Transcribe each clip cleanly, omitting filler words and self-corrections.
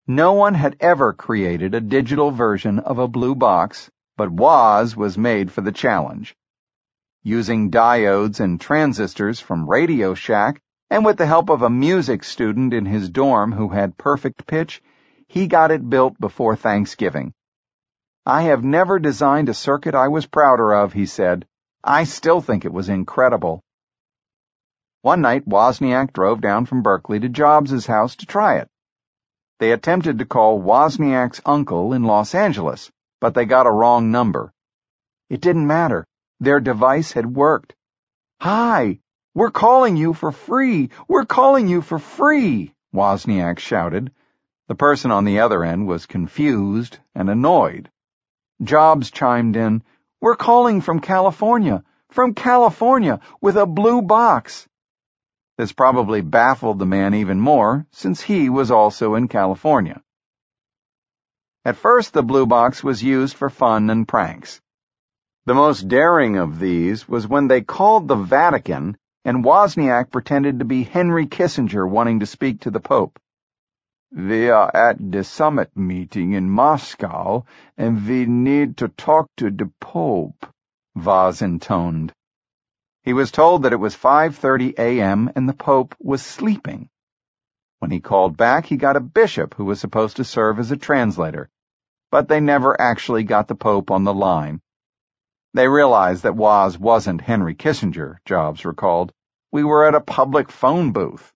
No one had ever created a digital version of a blue box, but Woz was made for the challenge. Using diodes and transistors from Radio Shack, and with the help of a music student in his dorm who had perfect pitch, he got it built before Thanksgiving. "I have never designed a circuit I was prouder of," he said. "I still think it was incredible." One night, Wozniak drove down from Berkeley to Jobs' house to try it. They attempted to call Wozniak's uncle in Los Angeles, but they got a wrong number. It didn't matter. Their device had worked. "Hi! We're calling you for free! We're calling you for free!" Wozniak shouted. The person on the other end was confused and annoyed. Jobs chimed in, "We're calling from California, with a blue box." This probably baffled the man even more, since he was also in California. At first, the blue box was used for fun and pranks. The most daring of these was when they called the Vatican and Wozniak pretended to be Henry Kissinger wanting to speak to the Pope. "We are at the summit meeting in Moscow, and we need to talk to the Pope," Woz intoned. He was told that it was 5:30 a.m. and the Pope was sleeping. When he called back, he got a bishop who was supposed to serve as a translator, but they never actually got the Pope on the line. They realized that Woz wasn't Henry Kissinger, Jobs recalled. "We were at a public phone booth."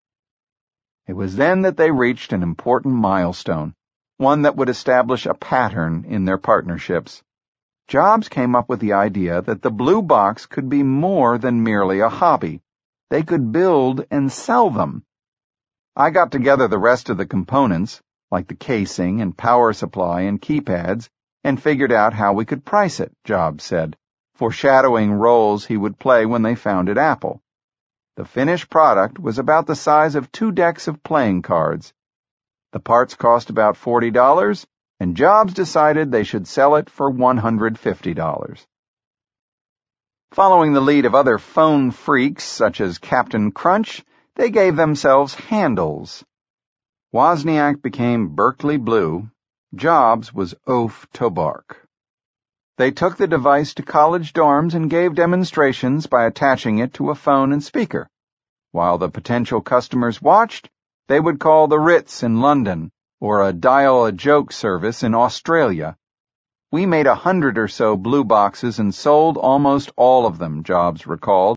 It was then that they reached an important milestone, one that would establish a pattern in their partnerships. Jobs came up with the idea that the blue box could be more than merely a hobby. They could build and sell them. "I got together the rest of the components, like the casing and power supply and keypads, and figured out how we could price it," Jobs said, foreshadowing roles he would play when they founded Apple. The finished product was about the size of 2 decks of playing cards. The parts cost about $40, and Jobs decided they should sell it for $150. Following the lead of other phone freaks such as Captain Crunch, they gave themselves handles. Wozniak became Berkeley Blue. Jobs was Oaf Tobark. They took the device to college dorms and gave demonstrations by attaching it to a phone and speaker. While the potential customers watched, they would call the Ritz in London or a dial-a-joke service in Australia. "We made 100 or so blue boxes and sold almost all of them," Jobs recalled.